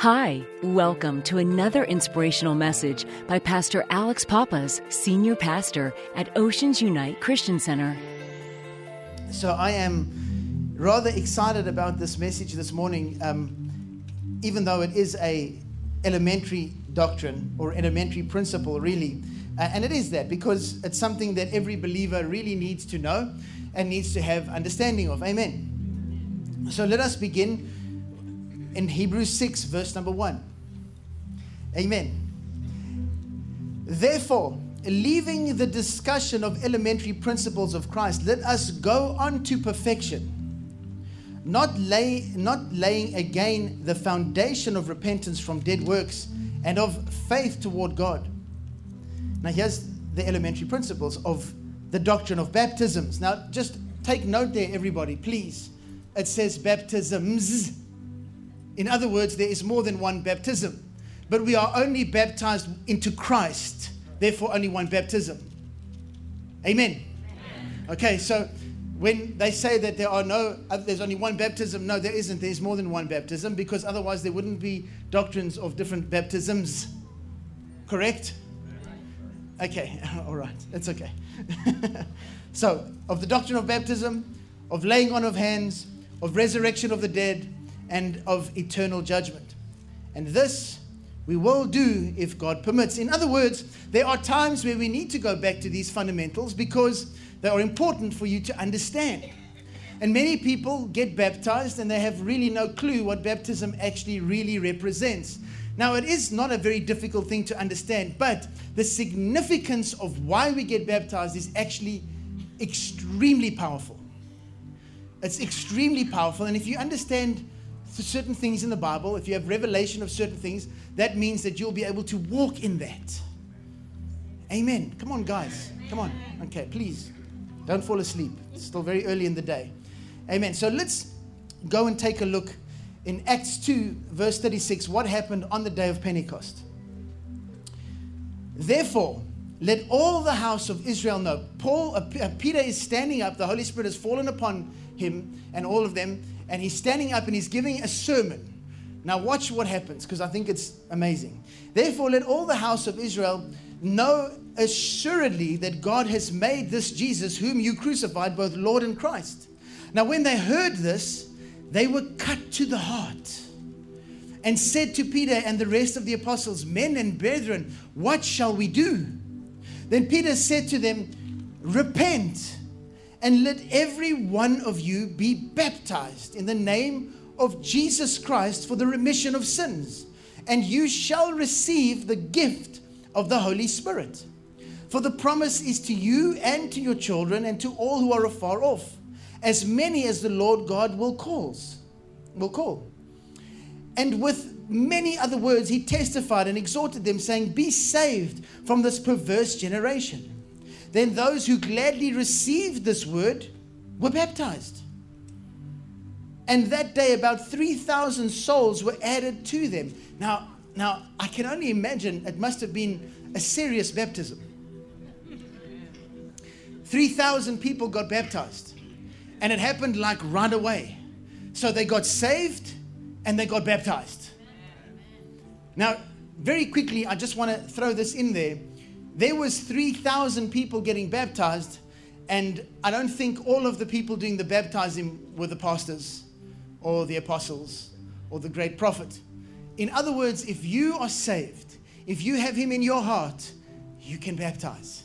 Hi, welcome to another inspirational message by Pastor Alex Pappas, Senior Pastor at Oceans Unite Christian Center. So I am rather excited about this message this morning, even though it is a elementary doctrine or elementary principle, really. And it is that because it's something that every believer really needs to know and needs to have understanding of. Amen. So let us begin in Hebrews 6, verse number 1. Amen. Therefore, leaving the discussion of elementary principles of Christ, let us go on to perfection, not laying again the foundation of repentance from dead works and of faith toward God. Now here's the elementary principles of the doctrine of baptisms. Now just take note there, everybody, please. It says baptisms. In other words, there is more than one baptism, but we are only baptized into Christ. Therefore, only one baptism. Amen. Okay, so when they say that there's only one baptism, no, there isn't. There's more than one baptism, because otherwise there wouldn't be doctrines of different baptisms. Correct? Okay, all right, that's okay. So, of the doctrine of baptism, of laying on of hands, of resurrection of the dead, and of eternal judgment. And this we will do if God permits. In other words, there are times where we need to go back to these fundamentals because they are important for you to understand. And many people get baptized and they have really no clue what baptism actually really represents. Now, it is not a very difficult thing to understand, but the significance of why we get baptized is actually extremely powerful. It's extremely powerful. And if you understand certain things in the Bible, if you have revelation of certain things, that means that you'll be able to walk in that. Amen. Come on, guys. Come on. Okay, please. Don't fall asleep. It's still very early in the day. Amen. So let's go and take a look in Acts 2, verse 36. What happened on the day of Pentecost? Therefore, let all the house of Israel know. Peter is standing up. The Holy Spirit has fallen upon him and all of them. And he's standing up and he's giving a sermon. Now watch what happens, because I think it's amazing. Therefore, let all the house of Israel know assuredly that God has made this Jesus, whom you crucified, both Lord and Christ. Now when they heard this, they were cut to the heart and said to Peter and the rest of the apostles, Men and brethren, what shall we do? Then Peter said to them, Repent, and let every one of you be baptized in the name of Jesus Christ for the remission of sins, and you shall receive the gift of the Holy Spirit. For the promise is to you and to your children and to all who are afar off, as many as the Lord God will call. And with many other words he testified and exhorted them, saying, Be saved from this perverse generation. Then those who gladly received this word were baptized. And that day about 3,000 souls were added to them. Now I can only imagine it must have been a serious baptism. 3,000 people got baptized. And it happened like right away. So they got saved and they got baptized. Now, very quickly, I just want to throw this in there. There was 3,000 people getting baptized, and I don't think all of the people doing the baptizing were the pastors or the apostles or the great prophet. In other words, if you are saved, if you have him in your heart, you can baptize.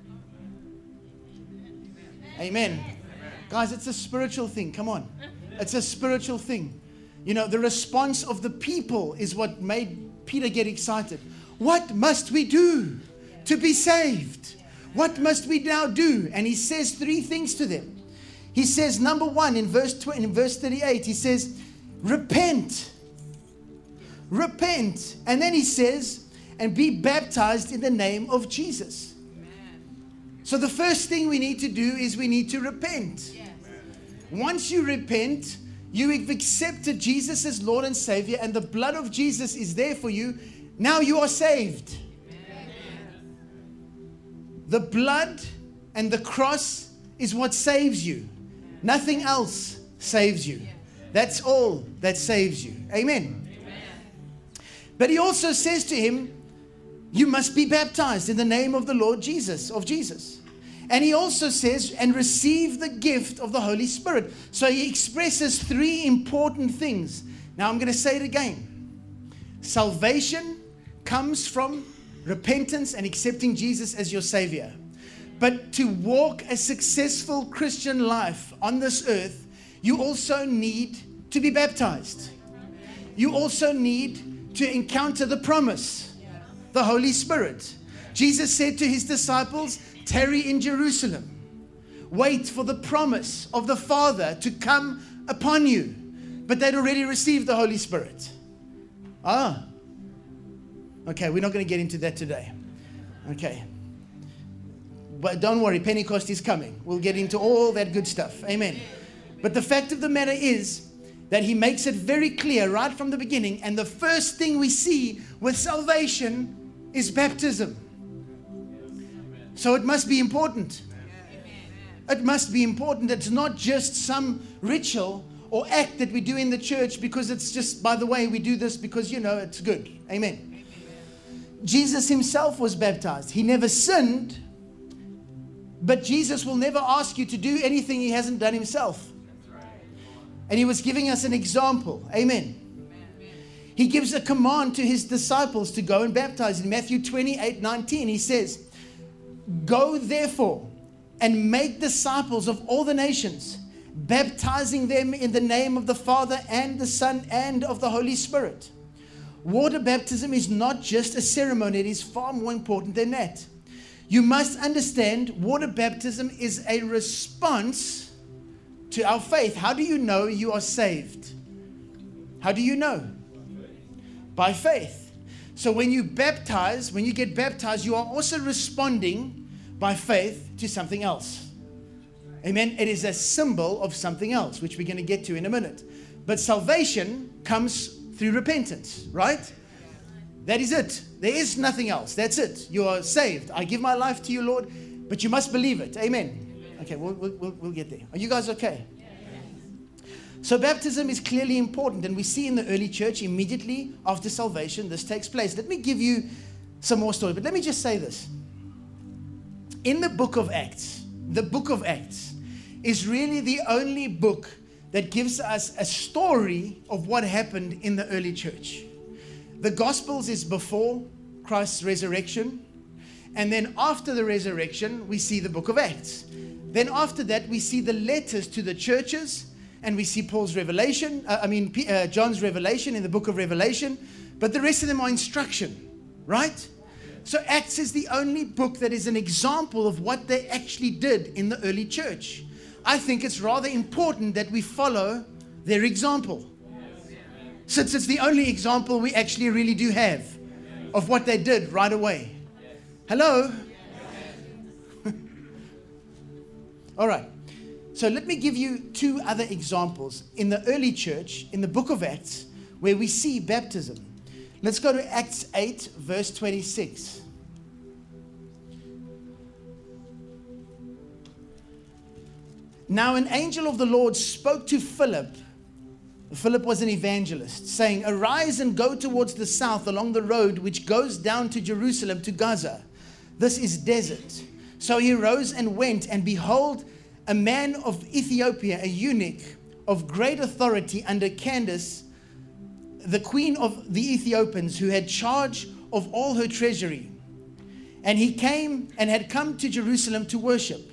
Amen. Guys, it's a spiritual thing. Come on. It's a spiritual thing. You know, the response of the people is what made Peter get excited. What must we do to be saved? What must we now do? And he says three things to them. He says, number one, in verse 38, he says, repent. Repent. And then he says, and be baptized in the name of Jesus. So the first thing we need to do is we need to repent. Yes. Once you repent, you have accepted Jesus as Lord and Savior, and the blood of Jesus is there for you. Now you are saved. Amen. The blood and the cross is what saves you. Nothing else saves you. That's all that saves you. Amen. But he also says to him, you must be baptized in the name of the Lord Jesus, of Jesus. And he also says, and receive the gift of the Holy Spirit. So he expresses three important things. Now I'm going to say it again. Salvation comes from repentance and accepting Jesus as your Savior. But to walk a successful Christian life on this earth, you also need to be baptized. You also need to encounter the promise, the Holy Spirit. Jesus said to his disciples, tarry in Jerusalem. Wait for the promise of the Father to come upon you. But they'd already received the Holy Spirit. Okay, we're not going to get into that today. Okay. But don't worry, Pentecost is coming. We'll get into all that good stuff. Amen. But the fact of the matter is that he makes it very clear right from the beginning. And the first thing we see with salvation is baptism. So it must be important. It must be important. It's not just some ritual or act that we do in the church because it's just, by the way, we do this because, it's good. Amen. Jesus himself was baptized. He never sinned, but Jesus will never ask you to do anything he hasn't done himself. And he was giving us an example. Amen. He gives a command to his disciples to go and baptize. In Matthew 28:19, he says, go therefore and make disciples of all the nations, baptizing them in the name of the Father and the Son and of the Holy Spirit. Water baptism is not just a ceremony. It is far more important than that. You must understand water baptism is a response to our faith. How do you know you are saved? How do you know? By faith. So when you get baptized, you are also responding by faith to something else. Amen. It is a symbol of something else, which we're going to get to in a minute. But salvation comes through repentance, right? That is it. There is nothing else. That's it. You are saved. I give my life to you, Lord, but you must believe it. Amen. Okay, we'll get there. Are you guys okay? So baptism is clearly important, and we see in the early church immediately after salvation this takes place. Let me give you some more story, but let me just say this. In the book of Acts is really the only book that gives us a story of what happened in the early church. The Gospels is before Christ's resurrection, and then after the resurrection we see the book of Acts. Then after that we see the letters to the churches, and we see John's revelation in the book of Revelation, but the rest of them are instruction, right? So Acts is the only book that is an example of what they actually did in the early church. I think it's rather important that we follow their example, since it's the only example we actually really do have of what they did right away. Hello? All right. So let me give you two other examples in the early church, in the book of Acts, where we see baptism. Let's go to Acts 8, verse 26. Now an angel of the Lord spoke to Philip. Philip was an evangelist, saying, arise and go towards the south along the road which goes down to Jerusalem to Gaza. This is desert. So he rose and went, and behold, a man of Ethiopia, a eunuch of great authority under Candace, the queen of the Ethiopians, who had charge of all her treasury. And he came and had come to Jerusalem to worship.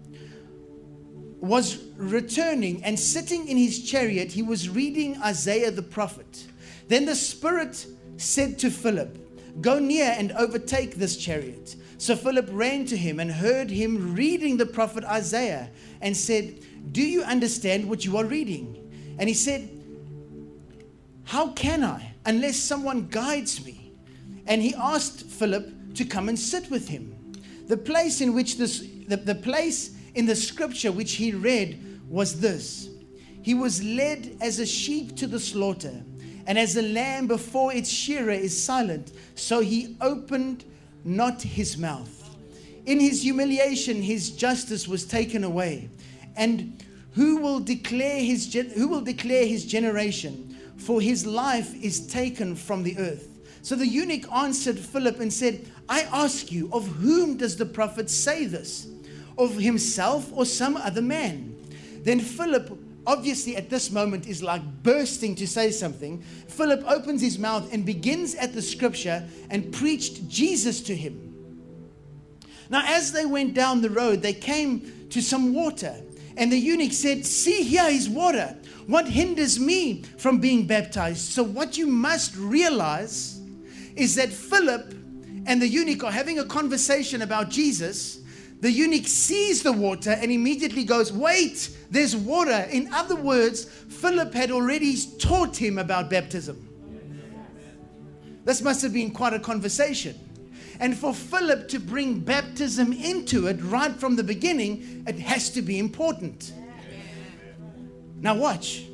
Was returning, and sitting in his chariot, he was reading Isaiah the prophet. Then the Spirit said to Philip, go near and overtake this chariot. So Philip ran to him and heard him reading the prophet Isaiah, and said, do you understand what you are reading? And he said, how can I, unless someone guides me? And he asked Philip to come and sit with him. The place in which the place in the scripture which he read was this: he was led as a sheep to the slaughter, and as a lamb before its shearer is silent, so he opened not his mouth. In his humiliation his justice was taken away. And who will declare his generation? For his life is taken from the earth. So the eunuch answered Philip and said, I ask you, of whom does the prophet say this? Of himself or some other man? Then Philip, obviously at this moment, is like bursting to say something. Philip opens his mouth and begins at the scripture and preached Jesus to him. Now, as they went down the road, they came to some water. And the eunuch said, see, here is water. What hinders me from being baptized? So what you must realize is that Philip and the eunuch are having a conversation about Jesus. The eunuch sees the water and immediately goes, wait, there's water. In other words, Philip had already taught him about baptism. This must have been quite a conversation. And for Philip to bring baptism into it right from the beginning, it has to be important. Now watch.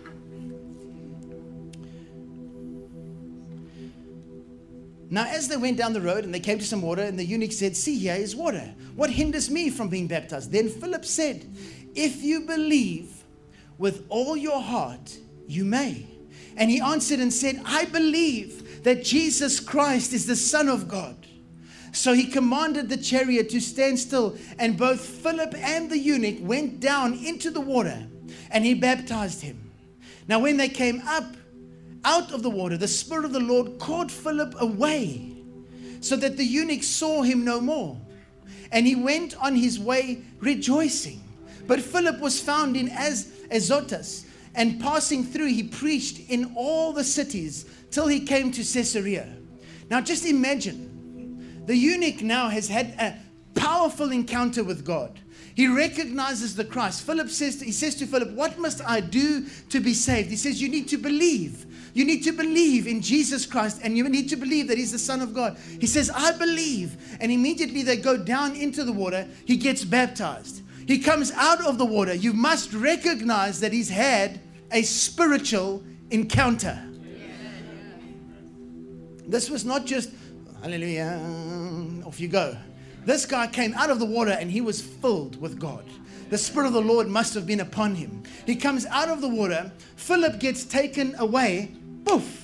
Now as they went down the road and they came to some water, and the eunuch said, see, here is water. What hinders me from being baptized? Then Philip said, if you believe with all your heart, you may. And he answered and said, I believe that Jesus Christ is the Son of God. So he commanded the chariot to stand still, and both Philip and the eunuch went down into the water, and he baptized him. Now when they came up out of the water, the Spirit of the Lord caught Philip away, so that the eunuch saw him no more. And he went on his way rejoicing. But Philip was found in Azotus, and passing through, he preached in all the cities till he came to Caesarea. Now just imagine, the eunuch now has had a powerful encounter with God. He recognizes the Christ. He says to Philip, what must I do to be saved? He says, you need to believe. You need to believe in Jesus Christ, and you need to believe that he's the Son of God. He says, I believe. And immediately they go down into the water. He gets baptized. He comes out of the water. You must recognize that he's had a spiritual encounter. This was not just, hallelujah, off you go. This guy came out of the water and he was filled with God. The Spirit of the Lord must have been upon him. He comes out of the water. Philip gets taken away. Poof.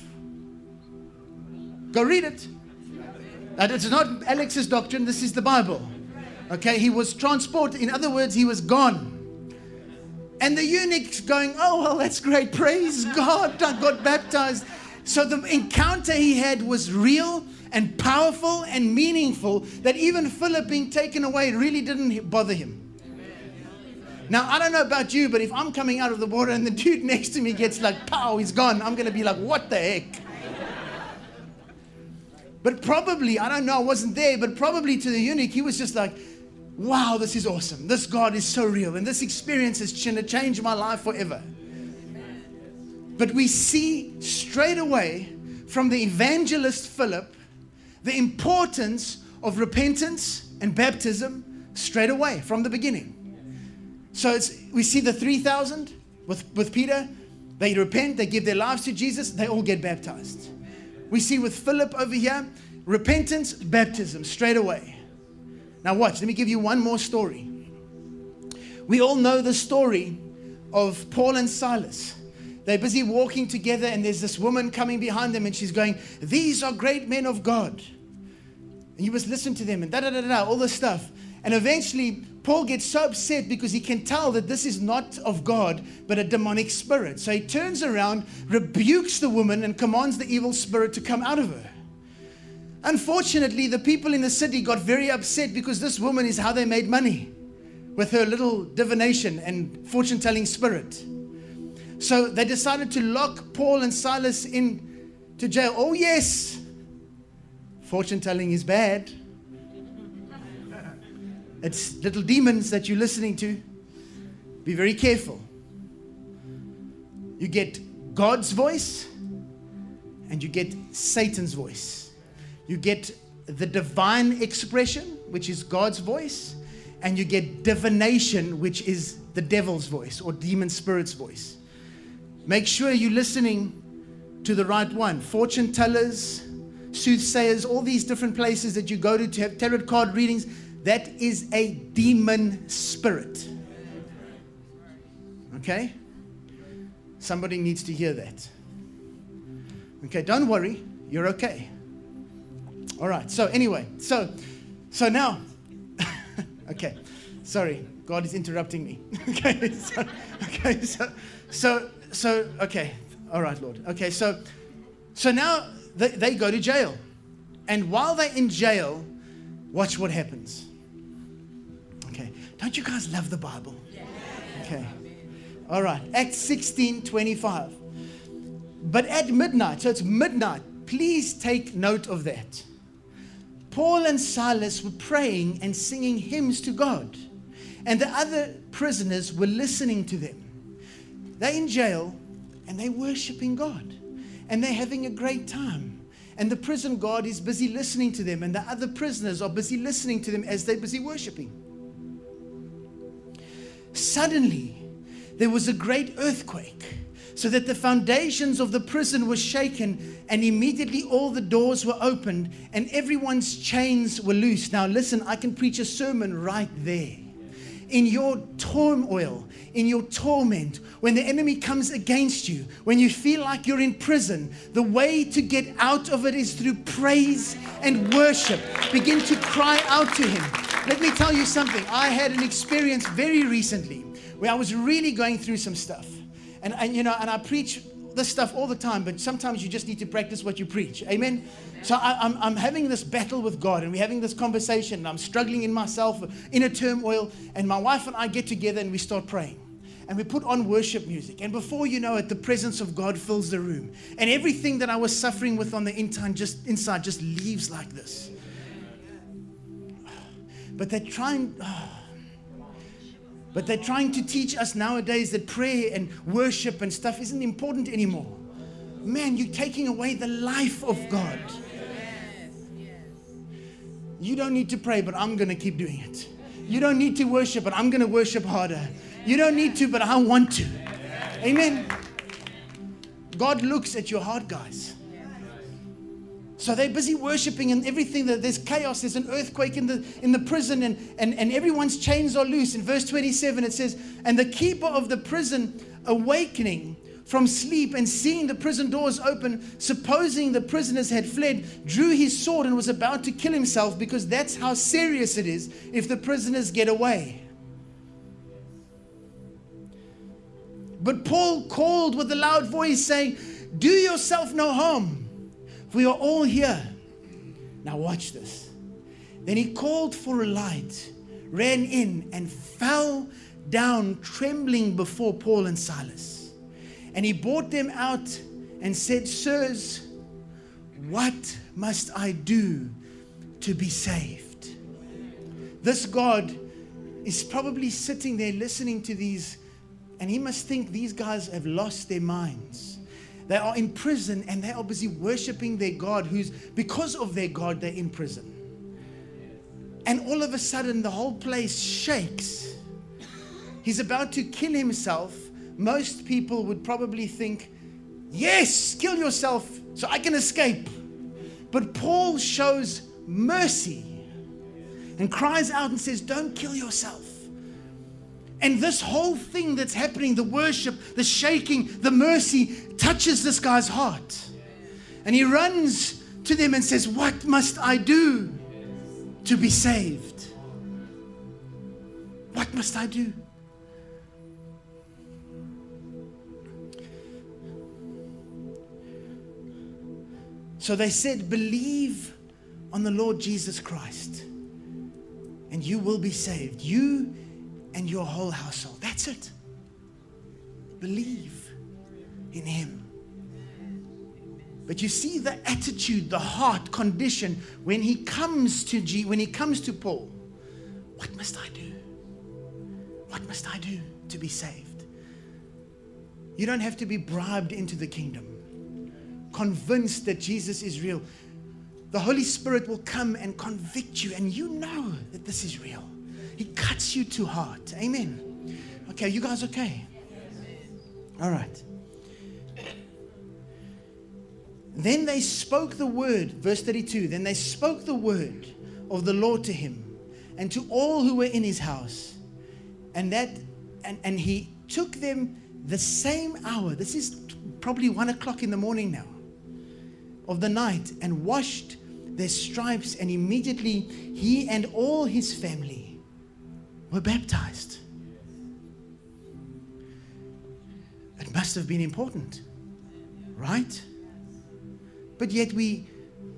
Go read it. It's not Alex's doctrine. This is the Bible. Okay, he was transported. In other words, he was gone. And the eunuch's going, oh, well, that's great. Praise God. I got baptized. So the encounter he had was real and powerful and meaningful, that even Philip being taken away really didn't bother him. Now, I don't know about you, but if I'm coming out of the water and the dude next to me gets like, pow, he's gone, I'm going to be like, what the heck? But probably, I don't know, I wasn't there, but probably to the eunuch, he was just like, wow, this is awesome. This God is so real. And this experience has changed my life forever. But we see straight away from the evangelist Philip the importance of repentance and baptism straight away from the beginning. So we see the 3,000 with Peter. They repent, they give their lives to Jesus, they all get baptized. We see with Philip over here, repentance, baptism straight away. Now watch, let me give you one more story. We all know the story of Paul and Silas. They're busy walking together, and there's this woman coming behind them, and she's going, these are great men of God. And you must listen to them, and all this stuff. And eventually, Paul gets so upset because he can tell that this is not of God, but a demonic spirit. So he turns around, rebukes the woman, and commands the evil spirit to come out of her. Unfortunately, the people in the city got very upset because this woman is how they made money, with her little divination and fortune-telling spirit. So they decided to lock Paul and Silas in to jail. Oh yes, fortune-telling is bad. It's little demons that you're listening to. Be very careful. You get God's voice and you get Satan's voice. You get the divine expression, which is God's voice, and you get divination, which is the devil's voice or demon spirit's voice. Make sure you're listening to the right one. Fortune tellers, soothsayers, all these different places that you go to have tarot card readings, that is a demon spirit. Okay? Somebody needs to hear that. Okay, don't worry. You're okay. All right. So anyway, so now, okay. Sorry, God is interrupting me. Okay. All right, Lord. Okay. So now they go to jail, and while they're in jail, watch what happens. Okay. Don't you guys love the Bible? Okay. All right. Acts 16:25. But at midnight, so it's midnight. Please take note of that. Paul and Silas were praying and singing hymns to God, and the other prisoners were listening to them. They're in jail, and they're worshiping God, and they're having a great time. And the prison guard is busy listening to them, and the other prisoners are busy listening to them as they're busy worshiping. Suddenly, there was a great earthquake, so that the foundations of the prison were shaken, and immediately all the doors were opened, and everyone's chains were loosed. Now listen, I can preach a sermon right there. In your turmoil, in your torment, when the enemy comes against you, when you feel like you're in prison, the way to get out of it is through praise and worship. Begin to cry out to Him. Let me tell you something. I had an experience very recently where I was really going through some stuff. And I preach this stuff all the time, but sometimes you just need to practice what you preach. Amen? So I'm having this battle with God, and we're having this conversation, and I'm struggling in myself, in a turmoil, and my wife and I get together and we start praying. And we put on worship music, and before you know it, the presence of God fills the room. And everything that I was suffering with on the inside just leaves like this. But they're trying to teach us nowadays that prayer and worship and stuff isn't important anymore. Man, you're taking away the life of God. You don't need to pray, but I'm going to keep doing it. You don't need to worship, but I'm going to worship harder. You don't need to, but I want to. Amen. God looks at your heart, guys. So they're busy worshiping, and everything, there's chaos, there's an earthquake in the prison, and everyone's chains are loose. In verse 27 it says, and the keeper of the prison, awakening from sleep and seeing the prison doors open, supposing the prisoners had fled, drew his sword and was about to kill himself, because that's how serious it is if the prisoners get away. But Paul called with a loud voice, saying, do yourself no harm. We are all here. Now watch this. Then he called for a light, ran in, and fell down trembling before Paul and Silas. And he brought them out and said, sirs, what must I do to be saved? This God is probably sitting there listening to these, and he must think these guys have lost their minds. They are in prison, and they are busy worshiping their God, who's, because of their God, they're in prison. And all of a sudden, the whole place shakes. He's about to kill himself. Most people would probably think, yes, kill yourself so I can escape. But Paul shows mercy and cries out and says, don't kill yourself. And this whole thing that's happening, the worship, the shaking, the mercy, touches this guy's heart. And he runs to them and says, what must I do to be saved? What must I do? So they said, believe on the Lord Jesus Christ, and you will be saved. You and your whole household. That's it. Believe in Him. But you see the attitude, the heart condition when he comes to Paul. What must I do? What must I do to be saved? You don't have to be bribed into the kingdom. Convinced that Jesus is real. The Holy Spirit will come and convict you, and you know that this is real. He cuts you to heart. Amen. Okay, you guys okay? All right. Then they spoke the word, verse 32, then they spoke the word of the Lord to him and to all who were in his house. And he took them the same hour. This is probably 1 o'clock in the morning now of the night, and washed their stripes, and immediately he and all his family were baptized. It must have been important, right? But yet we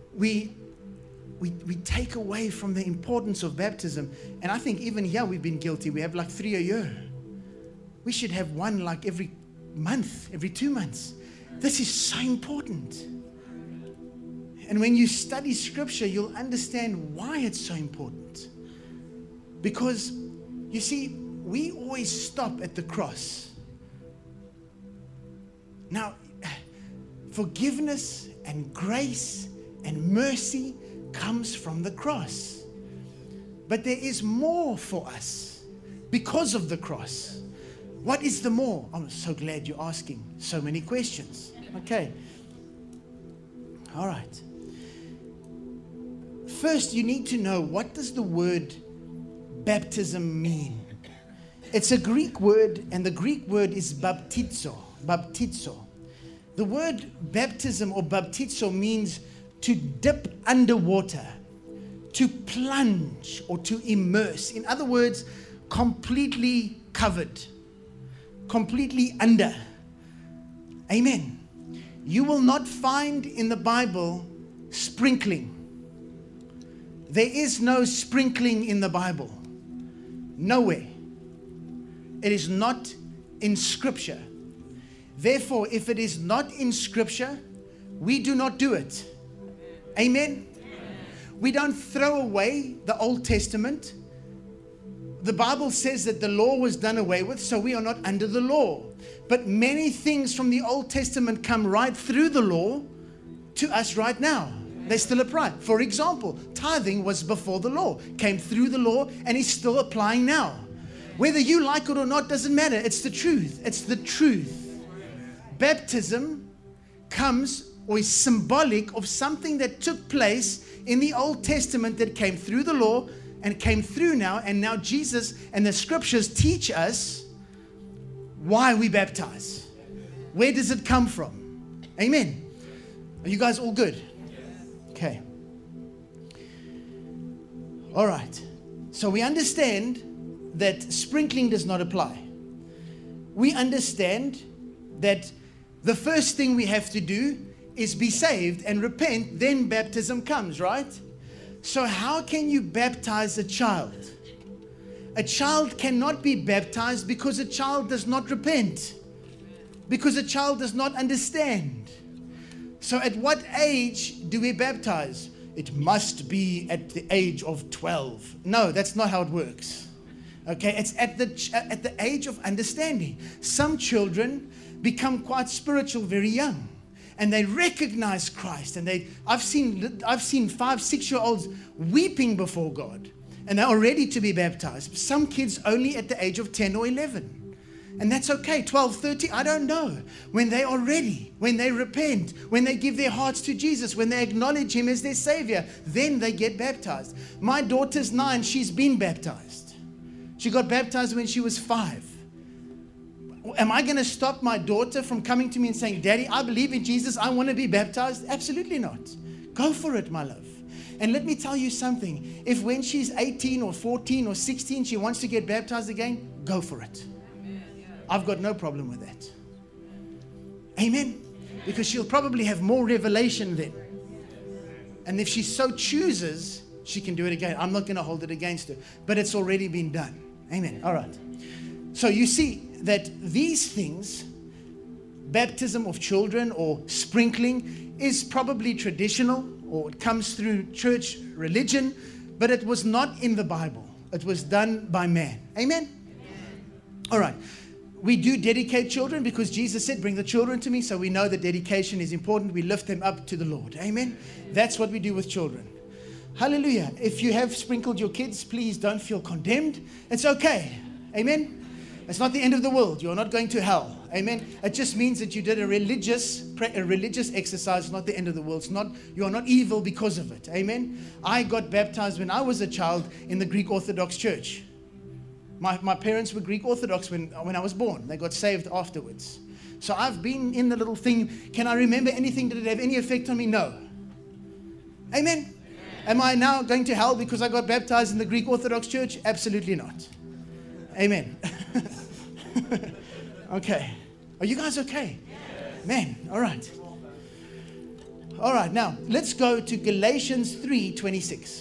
take away from the importance of baptism. And I think even here we've been guilty. We have like 3 a year. We should have one like every month, every 2 months. This is so important. And when you study scripture, you'll understand why it's so important. Because, you see, we always stop at the cross. Now, forgiveness and grace and mercy comes from the cross. But there is more for us because of the cross. What is the more? I'm so glad you're asking so many questions. Okay. All right. First, you need to know, what does the word baptism mean? It's a Greek word, and the Greek word is baptizo. Baptizo. The word baptism or baptizo means to dip underwater, to plunge or to immerse. In other words, completely covered, completely under. Amen. You will not find in the Bible sprinkling. There is no sprinkling in the Bible. Nowhere. It is not in Scripture. Therefore, if it is not in Scripture, we do not do it. Amen? We don't throw away the Old Testament. The Bible says that the law was done away with, so we are not under the law. But many things from the Old Testament come right through the law to us right now. They still apply. For example, tithing was before the law, came through the law, and is still applying now. Whether you like it or not doesn't matter. It's the truth. It's the truth. Baptism comes or is symbolic of something that took place in the Old Testament that came through the law and came through now. And now Jesus and the scriptures teach us why we baptize. Where does it come from? Amen. Are you guys all good? Okay. All right. So we understand that sprinkling does not apply. We understand that the first thing we have to do is be saved and repent, then baptism comes, right? So how can you baptize a child? A child cannot be baptized because a child does not repent, because a child does not understand. So at what age do we baptize? It must be at the age of 12. No, that's not how it works. Okay, it's at the age of understanding. Some children become quite spiritual very young, and they recognize Christ. And I've seen 5-6-year-olds weeping before God, and they are ready to be baptized. Some kids only at the age of 10 or 11. And that's okay, 12, 13, I don't know. When they are ready, when they repent, when they give their hearts to Jesus, when they acknowledge Him as their Savior, then they get baptized. My daughter's 9, she's been baptized. She got baptized when she was 5. Am I going to stop my daughter from coming to me and saying, Daddy, I believe in Jesus, I want to be baptized? Absolutely not. Go for it, my love. And let me tell you something. If when she's 18 or 14 or 16, she wants to get baptized again, go for it. I've got no problem with that. Amen? Because she'll probably have more revelation then. And if she so chooses, she can do it again. I'm not going to hold it against her. But it's already been done. Amen. All right. So you see that these things, baptism of children or sprinkling, is probably traditional, or it comes through church religion, but it was not in the Bible. It was done by man. Amen? All right. We do dedicate children because Jesus said, bring the children to me. So we know that dedication is important. We lift them up to the Lord. Amen. That's what we do with children. Hallelujah. If you have sprinkled your kids, please don't feel condemned. It's okay. Amen. It's not the end of the world. You're not going to hell. Amen. It just means that you did a religious exercise, not the end of the world. You are not evil because of it. Amen. I got baptized when I was a child in the Greek Orthodox Church. My parents were Greek Orthodox when I was born. They got saved afterwards. So I've been in the little thing. Can I remember anything? Did it have any effect on me? No. Amen. Am I now going to hell because I got baptized in the Greek Orthodox Church? Absolutely not. Amen. Okay. Are you guys okay? Man, all right. All right, now let's go to Galatians 3:26.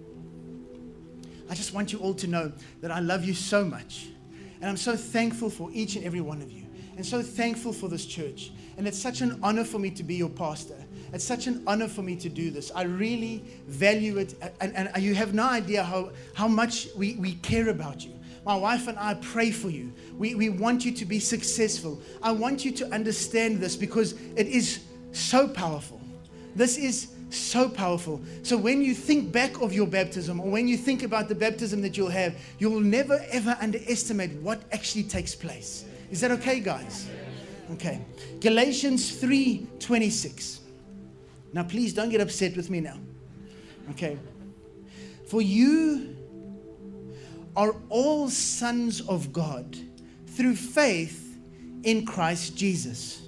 I just want you all to know that I love you so much. And I'm so thankful for each and every one of you. And so thankful for this church. And it's such an honor for me to be your pastor. It's such an honor for me to do this. I really value it. And you have no idea how much we care about you. My wife and I pray for you. We want you to be successful. I want you to understand this because it is so powerful. This is so powerful. So when you think back of your baptism, or when you think about the baptism that you'll have, you'll never ever underestimate what actually takes place. Is that okay, guys? Okay. Galatians 3:26. Now please don't get upset with me now. Okay. For you are all sons of God through faith in Christ Jesus.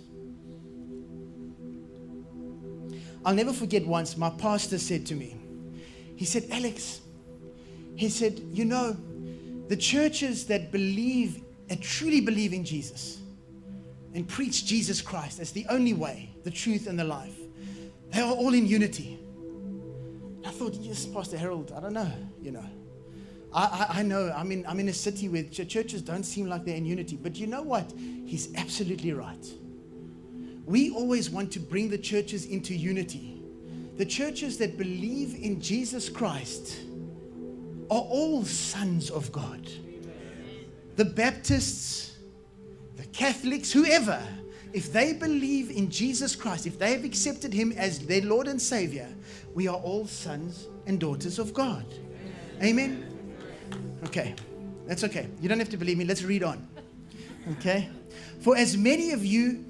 I'll never forget once my pastor said to me, he said, Alex, he said, you know, the churches that truly believe in Jesus and preach Jesus Christ as the only way, the truth and the life, they are all in unity. I thought, yes, Pastor Harold, I don't know, you know. I know I'm in a city where churches don't seem like they're in unity. But you know what? He's absolutely right. We always want to bring the churches into unity. The churches that believe in Jesus Christ are all sons of God. The Baptists, the Catholics, whoever, if they believe in Jesus Christ, if they have accepted Him as their Lord and Savior, we are all sons and daughters of God. Amen? Okay, that's okay. You don't have to believe me. Let's read on. Okay? For as many of you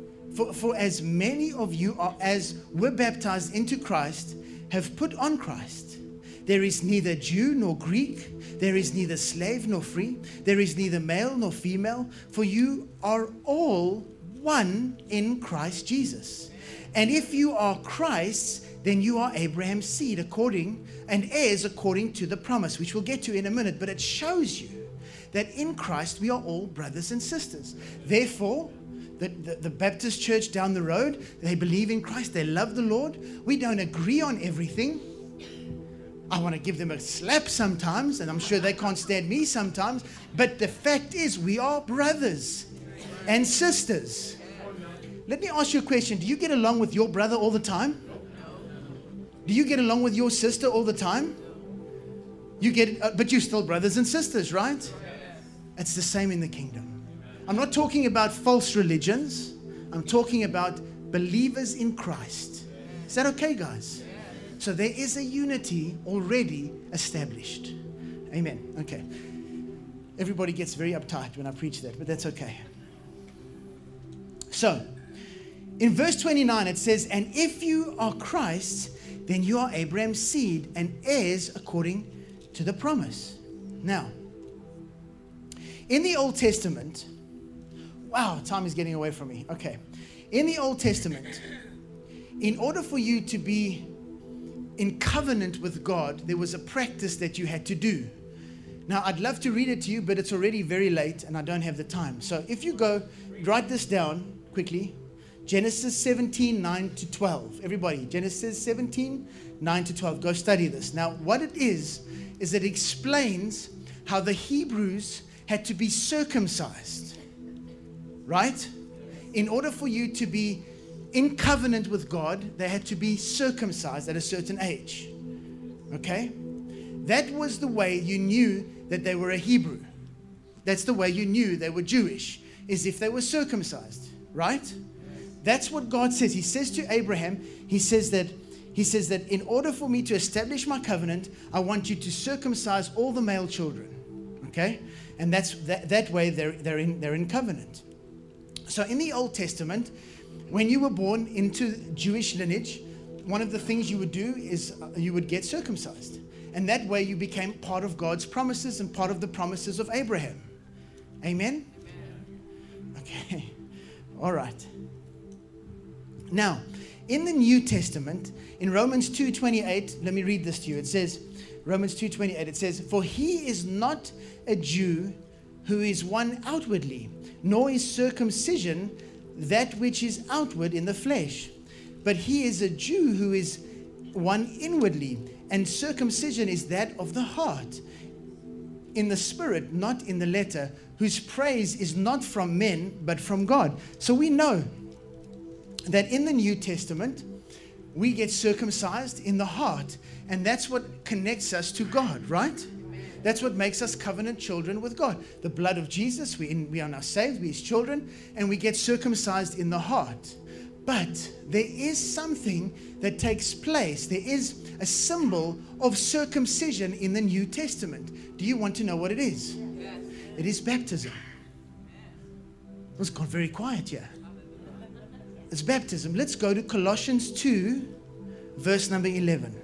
are as were baptized into Christ, have put on Christ. There is neither Jew nor Greek. There is neither slave nor free. There is neither male nor female. For you are all one in Christ Jesus. And if you are Christ's, then you are Abraham's seed and heirs according to the promise, which we'll get to in a minute. But it shows you that in Christ we are all brothers and sisters. Therefore, the Baptist church down the road, they believe in Christ, they love the Lord. We don't agree on everything. I want to give them a slap sometimes, and I'm sure they can't stand me sometimes. But the fact is, we are brothers and sisters. Let me ask you a question. Do you get along with your brother all the time? Do you get along with your sister all the time? But you're still brothers and sisters, right? It's the same in the kingdom. I'm not talking about false religions. I'm talking about believers in Christ. Is that okay, guys? So there is a unity already established. Amen. Okay. Everybody gets very uptight when I preach that, but that's okay. So, in verse 29, it says, and if you are Christ, then you are Abraham's seed and heirs according to the promise. Now, in the Old Testament, wow, time is getting away from me. Okay. In the Old Testament, in order for you to be in covenant with God, there was a practice that you had to do. Now, I'd love to read it to you, but it's already very late and I don't have the time. So if you go, write this down quickly. Genesis 17, 9 to 12. Everybody, Genesis 17, 9 to 12. Go study this. Now, what it is it explains how the Hebrews had to be circumcised. Right? In order for you to be in covenant with God, they had to be circumcised at a certain age. Okay? That was the way you knew that they were a Hebrew. That's the way you knew they were Jewish, is if they were circumcised. Right? That's what God says. He says to Abraham, he says that in order for me to establish my covenant, I want you to circumcise all the male children. Okay? And that way they're in covenant. So in the Old Testament, when you were born into Jewish lineage, one of the things you would do is you would get circumcised. And that way you became part of God's promises and part of the promises of Abraham. Amen? Okay. All right. Now, In the New Testament, in Romans 2:28, let me read this to you. It says, Romans 2:28, it says, "For he is not a Jew who is one outwardly, nor is circumcision that which is outward in the flesh. But he is a Jew who is one inwardly, and circumcision is that of the heart, in the spirit, not in the letter, whose praise is not from men, but from God." So we know that in the New Testament, we get circumcised in the heart, and that's what connects us to God, right? That's what makes us covenant children with God. The blood of Jesus, we are now saved, we're His children, and we get circumcised in the heart. But there is something that takes place. There is a symbol of circumcision in the New Testament. Do you want to know what it is? Yes. It is baptism. It was gone very quiet here. It's baptism. Let's go to Colossians 2, verse number 11.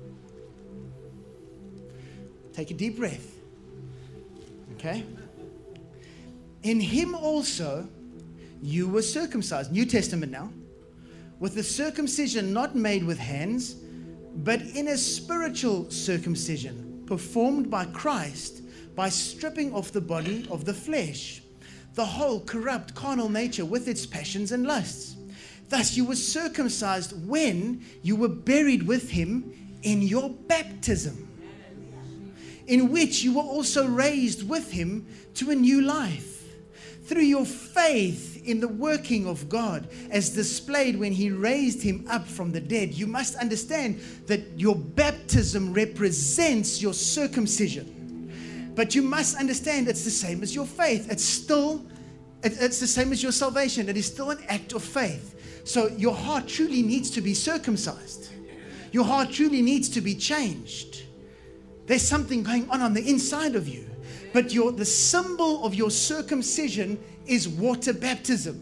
Take a deep breath. Okay? "In Him also you were circumcised," New Testament now, "with the circumcision not made with hands, but in a spiritual circumcision performed by Christ, by stripping off the body of the flesh, the whole corrupt carnal nature with its passions and lusts. Thus you were circumcised when you were buried with Him in your baptism, in which you were also raised with Him to a new life, through your faith in the working of God, as displayed when He raised Him up from the dead." You must understand that your baptism represents your circumcision. But you must understand it's the same as your faith. It's the same as your salvation. It is still an act of faith. So your heart truly needs to be circumcised. Your heart truly needs to be changed. There's something going on the inside of you. But the symbol of your circumcision is water baptism.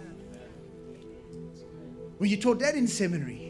Were you taught that in seminary?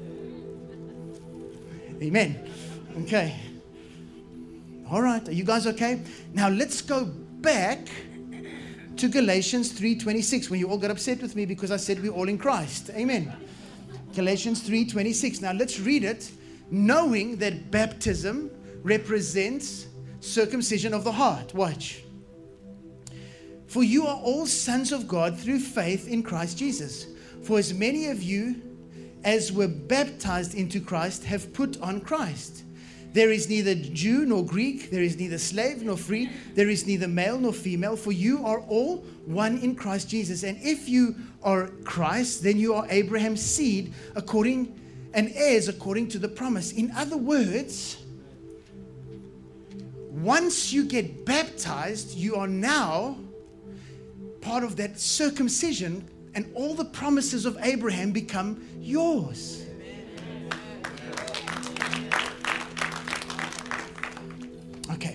Amen. Okay. All right. Are you guys okay? Now let's go back to Galatians 3:26, when you all got upset with me because I said we're all in Christ. Amen. Galatians 3:26. Now let's read it, knowing that baptism represents circumcision of the heart. Watch. "For you are all sons of God through faith in Christ Jesus. For as many of you as were baptized into Christ have put on Christ. There is neither Jew nor Greek, there is neither slave nor free, there is neither male nor female, for you are all one in Christ Jesus. And if you are Christ, then you are Abraham's seed and heirs according to the promise." In other words, once you get baptized, you are now part of that circumcision, and all the promises of Abraham become yours. Okay.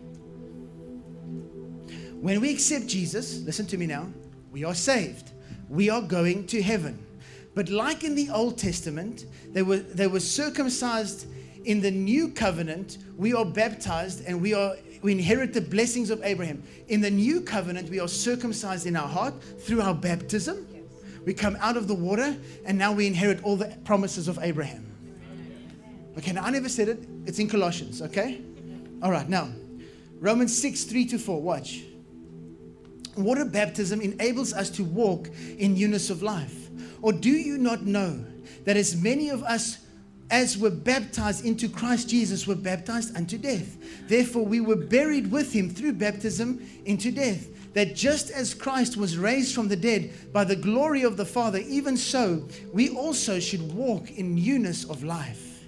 When we accept Jesus, listen to me now, we are saved. We are going to heaven. But like in the Old Testament, they were circumcised. In the new covenant, we are baptized and we inherit the blessings of Abraham. In the new covenant, we are circumcised in our heart through our baptism. Yes. We come out of the water, and now we inherit all the promises of Abraham. Okay, now I never said it. It's in Colossians, okay? All right, now, Romans 6:3-4, watch. "Water baptism enables us to walk in newness of life. Or do you not know that as many of us as were baptized into Christ Jesus were baptized unto death? Therefore we were buried with Him through baptism into death, that just as Christ was raised from the dead by the glory of the Father, even so we also should walk in newness of life."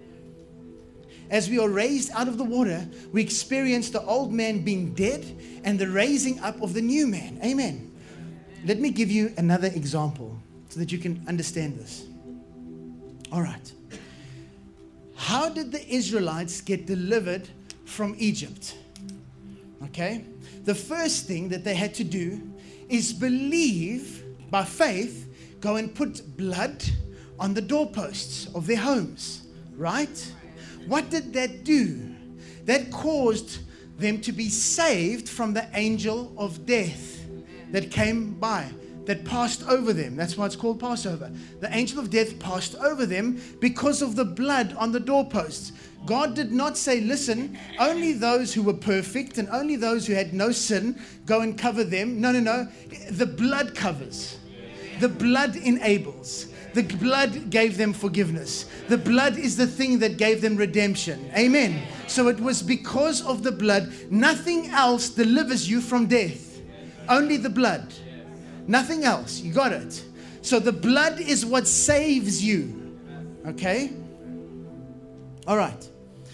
As we are raised out of the water, we experience the old man being dead and the raising up of the new man. Amen. Let me give you another example so that you can understand this. All right. How did the Israelites get delivered from Egypt? Okay. The first thing that they had to do is believe by faith, go and put blood on the doorposts of their homes, right? What did that do? That caused them to be saved from the angel of death that came by. that passed over them. That's why it's called Passover. The angel of death passed over them because of the blood on the doorposts. God did not say, listen, only those who were perfect and only those who had no sin, go and cover them. No, no, no. The blood covers. The blood enables. The blood gave them forgiveness. The blood is the thing that gave them redemption. Amen. So it was because of the blood. Nothing else delivers you from death. Only the blood. Nothing else. You got it. So the blood is what saves you. Okay? All right.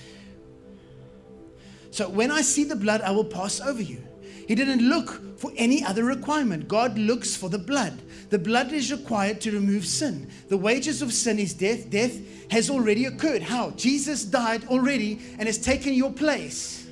So when I see the blood, I will pass over you. He didn't look for any other requirement. God looks for the blood. The blood is required to remove sin. The wages of sin is death. Death has already occurred. How? Jesus died already and has taken your place.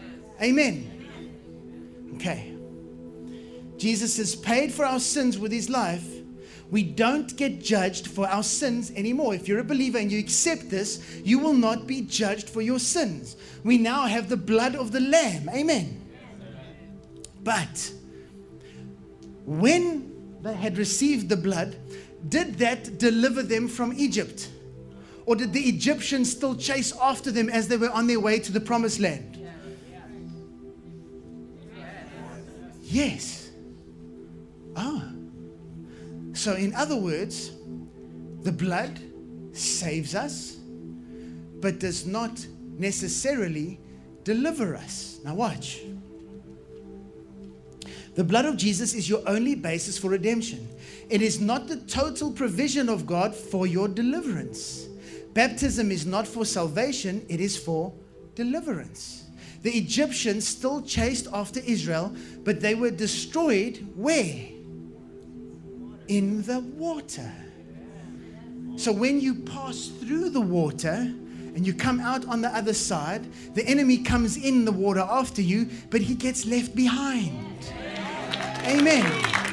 Amen. Okay. Jesus has paid for our sins with his life. We don't get judged for our sins anymore. If you're a believer and you accept this, you will not be judged for your sins. We now have the blood of the Lamb. Amen. But when they had received the blood, did that deliver them from Egypt? Or did the Egyptians still chase after them as they were on their way to the promised land? Yes. So in other words, the blood saves us, but does not necessarily deliver us. Now watch. The blood of Jesus is your only basis for redemption. It is not the total provision of God for your deliverance. Baptism is not for salvation, it is for deliverance. The Egyptians still chased after Israel, but they were destroyed where? In the water. So when you pass through the water and you come out on the other side, the enemy comes in the water after you, but he gets left behind. Amen.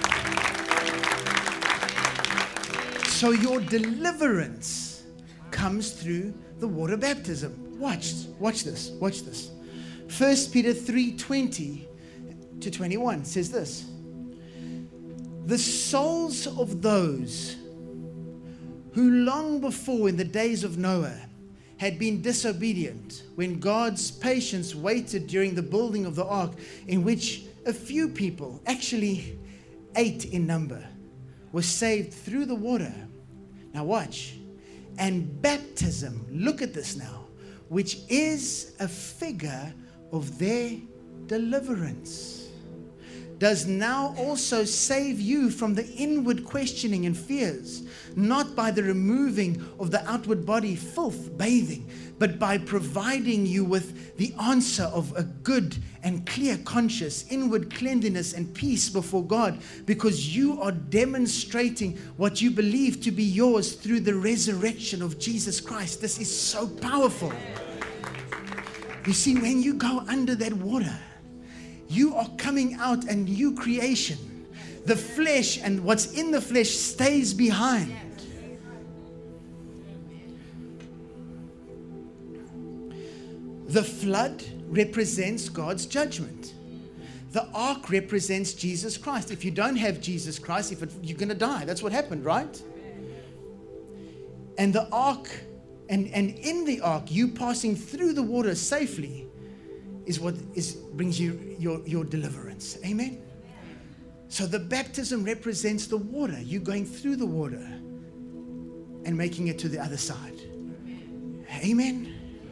So your deliverance comes through the water baptism. Watch this. 1 Peter 3:20 to 21 says this. The souls of those who long before in the days of Noah had been disobedient when God's patience waited during the building of the ark, in which a few people, actually 8 in number, were saved through the water. Now watch. And baptism, look at this now, which is a figure of their deliverance, does now also save you from the inward questioning and fears, not by the removing of the outward body filth, bathing, but by providing you with the answer of a good and clear conscience, inward cleanliness and peace before God, because you are demonstrating what you believe to be yours through the resurrection of Jesus Christ. This is so powerful. You see, when you go under that water, you are coming out a new creation. The flesh and what's in the flesh stays behind. The flood represents God's judgment. The ark represents Jesus Christ. If you don't have Jesus Christ, you're going to die. That's what happened, right? And the ark, and in the ark, you passing through the water safely is what brings you your deliverance. Amen? So the baptism represents the water. You going through the water and making it to the other side. Amen?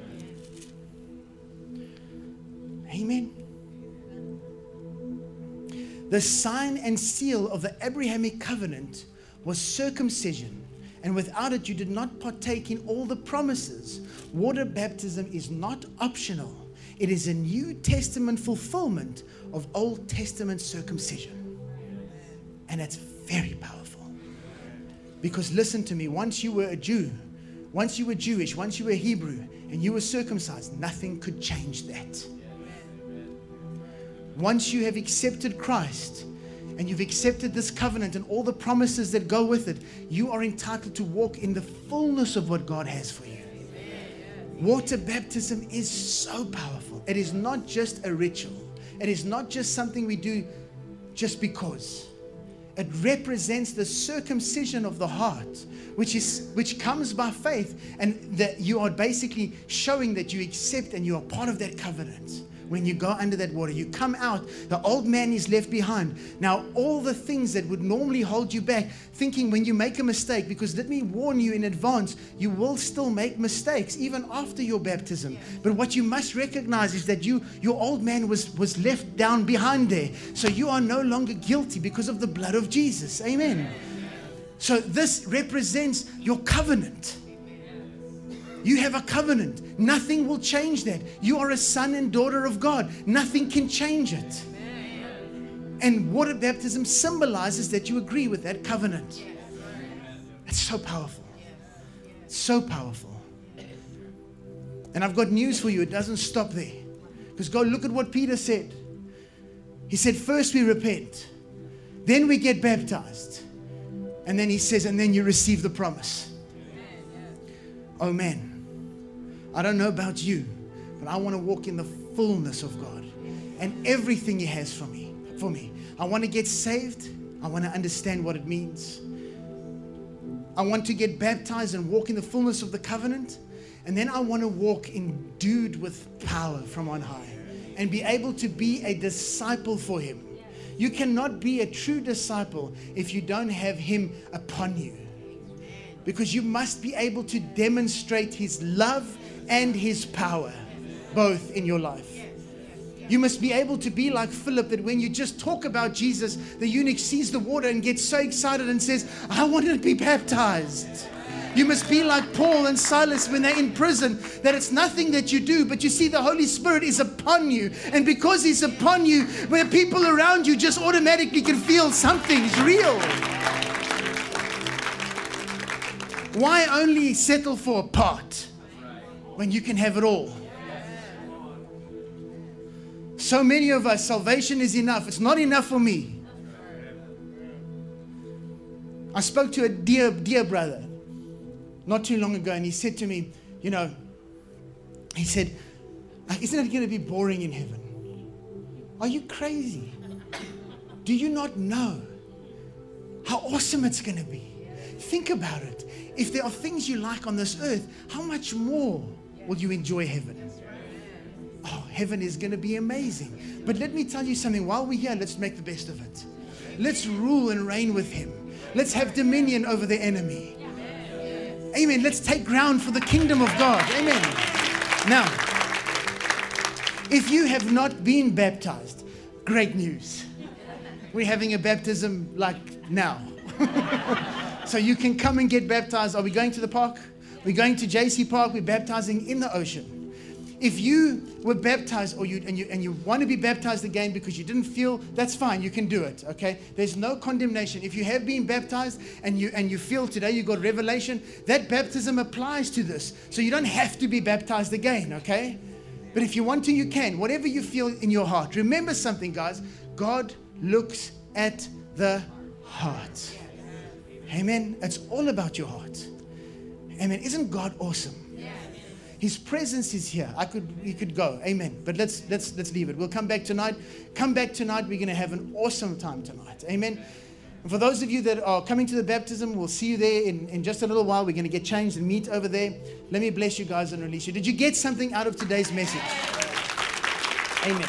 Amen. The sign and seal of the Abrahamic covenant was circumcision, and without it you did not partake in all the promises. Water baptism is not optional. It is a New Testament fulfillment of Old Testament circumcision. And it's very powerful. Because listen to me, once you were a Jew, once you were Jewish, once you were Hebrew, and you were circumcised, nothing could change that. Once you have accepted Christ, and you've accepted this covenant and all the promises that go with it, you are entitled to walk in the fullness of what God has for you. Water baptism is so powerful. It is not just a ritual. It is not just something we do just because. It represents the circumcision of the heart, which comes by faith, and that you are basically showing that you accept and you are part of that covenant. When you go under that water, you come out, the old man is left behind. Now, all the things that would normally hold you back, thinking when you make a mistake, because let me warn you in advance, you will still make mistakes, even after your baptism. But what you must recognize is that your old man was left down behind there. So you are no longer guilty because of the blood of Jesus. Amen. So this represents your covenant. You have a covenant. Nothing will change that. You are a son and daughter of God. Nothing can change it. And water baptism symbolizes that you agree with that covenant. It's so powerful. So powerful. And I've got news for you. It doesn't stop there. Because go look at what Peter said. He said, first we repent. Then we get baptized. And then he says, and then you receive the promise. Oh man. I don't know about you, but I want to walk in the fullness of God and everything He has for me. I want to get saved. I want to understand what it means. I want to get baptized and walk in the fullness of the covenant. And then I want to walk endued with power from on high and be able to be a disciple for Him. You cannot be a true disciple if you don't have Him upon you. Because you must be able to demonstrate His love and His power, both in your life. You must be able to be like Philip, that when you just talk about Jesus, the eunuch sees the water and gets so excited and says, I want to be baptized. You must be like Paul and Silas when they're in prison, that it's nothing that you do, but you see the Holy Spirit is upon you. And because He's upon you, where people around you just automatically can feel something's real. Why only settle for a part when you can have it all? So many of us, salvation is enough. It's not enough for me. I spoke to a dear brother not too long ago, and he said to me, he said, isn't it going to be boring in heaven? Are you crazy? Do you not know how awesome it's going to be? Think about it. If there are things you like on this earth, how much more will you enjoy heaven? Oh, heaven is going to be amazing. But let me tell you something. While we're here, let's make the best of it. Let's rule and reign with Him. Let's have dominion over the enemy. Amen. Let's take ground for the kingdom of God. Amen. Now, if you have not been baptized, great news. We're having a baptism like now. So you can come and get baptized. Are we going to the park? We're going to JC Park. We're baptizing in the ocean. If you were baptized and you want to be baptized again because you didn't feel, that's fine. You can do it. Okay. There's no condemnation. If you have been baptized and you feel today you got revelation, that baptism applies to this. So you don't have to be baptized again. Okay. But if you want to, you can. Whatever you feel in your heart. Remember something, guys. God looks at the heart. Amen. It's all about your heart. Amen. Isn't God awesome? His presence is here. We could go. Amen. But let's leave it. We'll come back tonight. Come back tonight. We're going to have an awesome time tonight. Amen. And for those of you that are coming to the baptism, we'll see you there in just a little while. We're going to get changed and meet over there. Let me bless you guys and release you. Did you get something out of today's message? Amen.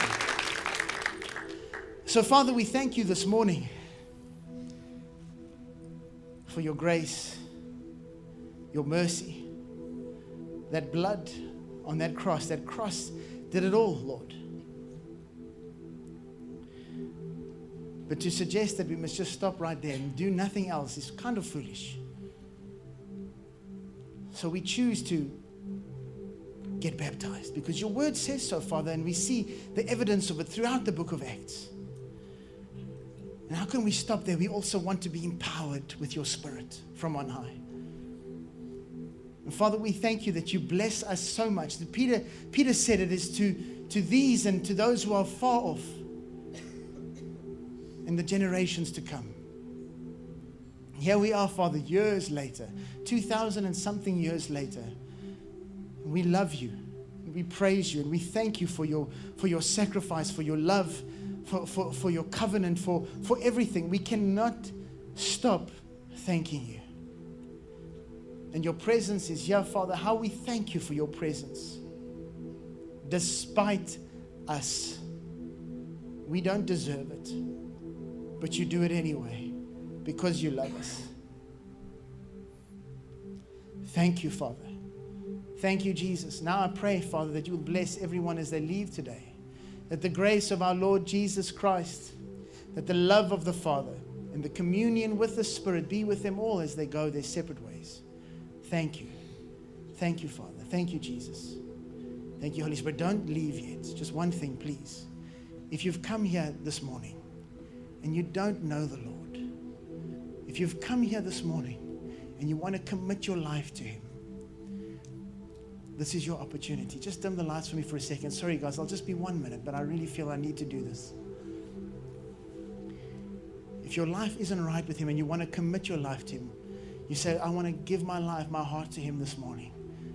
So, Father, we thank you this morning for your grace, your mercy, that blood on that cross did it all, Lord. But to suggest that we must just stop right there and do nothing else is kind of foolish. So we choose to get baptized because your word says so, Father, and we see the evidence of it throughout the book of Acts. And how can we stop there? We also want to be empowered with your Spirit from on high. And Father, we thank you that you bless us so much. That Peter said it is to these and to those who are far off in the generations to come. Here we are, Father, years later, 2,000 and something years later. And we love you. And we praise you. And we thank you for your sacrifice, for your love, for your covenant, for everything. We cannot stop thanking you. And your presence is here, Father. How we thank you for your presence. Despite us, we don't deserve it, but you do it anyway because you love us. Thank you, Father. Thank you, Jesus. Now I pray, Father, that you will bless everyone as they leave today. That the grace of our Lord Jesus Christ, that the love of the Father and the communion with the Spirit be with them all as they go their separate ways. Thank you. Thank you, Father. Thank you, Jesus. Thank you, Holy Spirit. Don't leave yet. Just one thing, please. If you've come here this morning and you don't know the Lord, if you've come here this morning and you want to commit your life to Him, this is your opportunity. Just dim the lights for me for a second. Sorry, guys, I'll just be 1 minute, but I really feel I need to do this. If your life isn't right with Him and you want to commit your life to Him, you say, I want to give my life, my heart to Him this morning.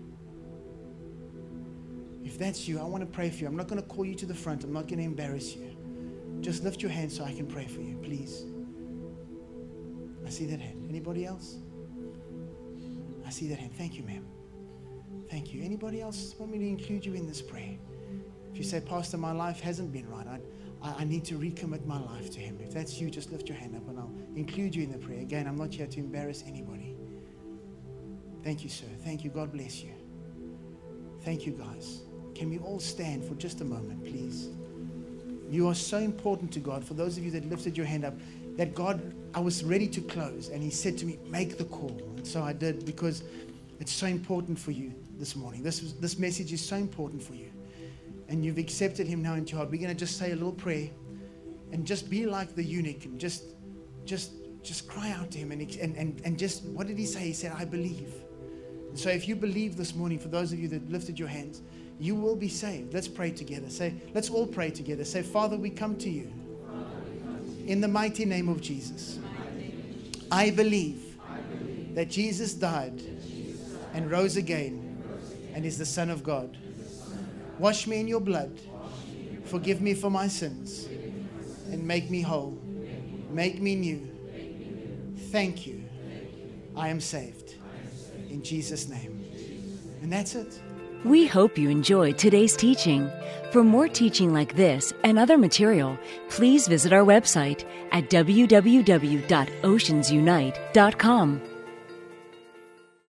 If that's you, I want to pray for you. I'm not going to call you to the front. I'm not going to embarrass you. Just lift your hand so I can pray for you, please. I see that hand. Anybody else? I see that hand. Thank you, ma'am. Thank you. Anybody else want me to include you in this prayer? If you say, Pastor, my life hasn't been right. I need to recommit my life to Him. If that's you, just lift your hand up and I'll include you in the prayer. Again, I'm not here to embarrass anybody. Thank you, sir. Thank you. God bless you. Thank you, guys. Can we all stand for just a moment, please? You are so important to God. For those of you that lifted your hand up, that God, I was ready to close and He said to me, make the call. And so I did, because it's so important for you this morning. This message is so important for you. And you've accepted Him now into your heart. We're going to just say a little prayer and just be like the eunuch and just cry out to Him and just, what did He say? He said, I believe. And so if you believe this morning, for those of you that lifted your hands, you will be saved. Let's pray together. Let's all pray together. Say, Father, we come to you in the mighty name of Jesus. I believe that Jesus died and rose again and is the Son of God. Wash me in your blood. Forgive me for my sins and make me whole. Make me new. Thank you. I am saved. In Jesus' name. And that's it. We hope you enjoyed today's teaching. For more teaching like this and other material, please visit our website at www.oceansunite.com.